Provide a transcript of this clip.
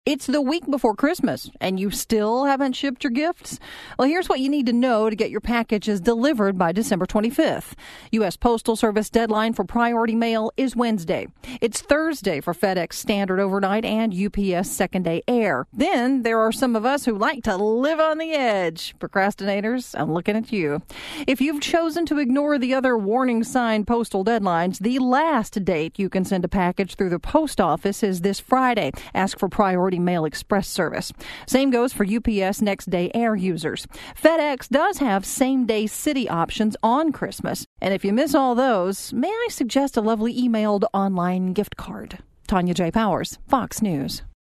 It's the week before Christmas, and you still haven't shipped your gifts? Well, here's what you need to know to get your packages delivered by December 25th. U.S. Postal Service deadline for priority mail is Wednesday. It's Thursday for FedEx Standard Overnight and UPS Second Day Air. Then there are some of us who like to live on the edge. Procrastinators, I'm looking at you. If you've chosen to ignore the other warning sign postal deadlines, the last date you can send a package through the post office is this Friday. Ask for priority mail express service. Same goes for UPS Next Day Air users. FedEx does have same-day city options on Christmas. And if you miss all those, may I suggest a lovely emailed online gift card? Tanya J. Powers, Fox News.